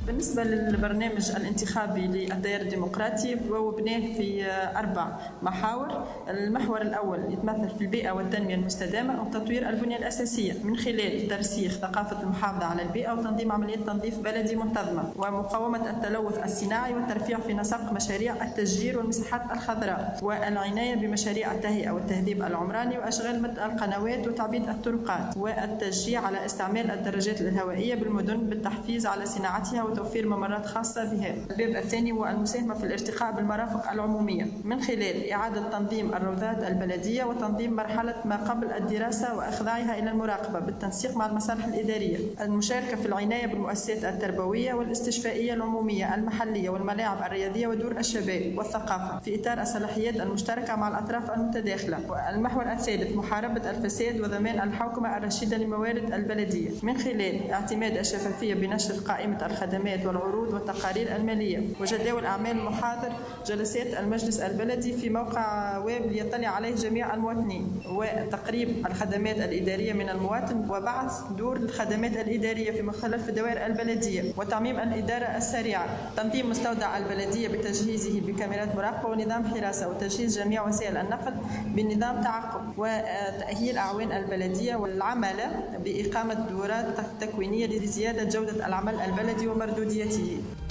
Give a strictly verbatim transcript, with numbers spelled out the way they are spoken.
بالنسبة للبرنامج الانتخابي للتيار الديمقراطي فهو بناه في أربع محاور. المحور الأول يتمثل في البيئة والتنمية المستدامة وتطوير البنية الأساسية من خلال ترسيخ ثقافة المحافظة على البيئة وتنظيم عمليات تنظيف بلدي منتظمة، ومقاومة التلوث الصناعي والترفيع في نسق مشاريع التشجير والمساحات الخضراء، والعناية بمشاريع التهيئة والتهذيب العمراني وأشغال مد القنوات وتعبيد الطرقات، والتشجيع على استعمال الدراجات الهوائية بالمدن بالتحفيز على صناعتها وتوفير ممرات خاصة بها. الباب الثاني هو المساهمة في الارتقاء بالمرافق العمومية من خلال إعادة تنظيم الروضات البلدية وتنظيم مرحلة ما قبل الدراسة وإخضاعها إلى المراقبة بالتنسيق مع المصالح الإدارية. المشاركة في العناية بالمؤسسات التربوية والاستشفائية العمومية المحلية والملاعب الرياضية ودور الشباب والثقافة في إطار الصلاحيات المشتركة مع الأطراف المتداخلة. المحور الثالث محاربة الفساد وضمان الحوكمة الرشيدة للموارد البلدية من خلال اعتماد الشفافية بنشر قائمة الخدمات والعروض والتقارير المالية وجداول أعمال محاضر جلسات المجلس البلدي في موقع ويب ليطلع عليه جميع المواطنين، وتقريب الخدمات الإدارية من المواطن وبعث دور الخدمات الإدارية في مختلف الدوائر البلدية وتعميم الإدارة السريعة. تنظيم مستودع البلدية بتجهيزه بكاميرات مراقبة ونظام حراسة وتجهيز جميع وسائل النقل بنظام تعقب، وتأهيل أعوان البلدية والعمل بإقامة دورات تكوينية لزيادة جودة العمل البلدي ومردوديته.